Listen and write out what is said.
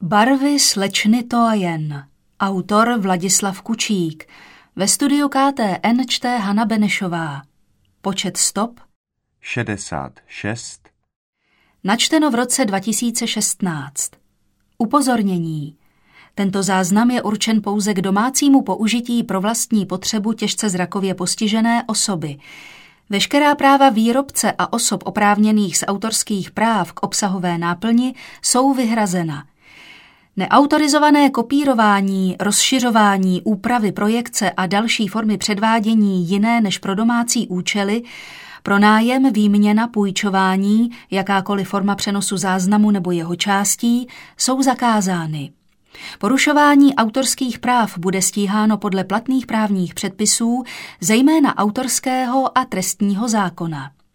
Barvy slečny Toajen. Autor Vladislav Kučík. Ve studiu KTN čte Hana Benešová. Počet stop 66. Načteno v roce 2016. Upozornění. Tento záznam je určen pouze k domácímu použití pro vlastní potřebu těžce zrakově postižené osoby. Veškerá práva výrobce a osob oprávněných z autorských práv k obsahové náplni jsou vyhrazena. Neautorizované kopírování, rozšiřování, úpravy, projekce a další formy předvádění jiné než pro domácí účely, pronájem, výměna, půjčování, jakákoliv forma přenosu záznamu nebo jeho částí jsou zakázány. Porušování autorských práv bude stíháno podle platných právních předpisů, zejména autorského a trestního zákona.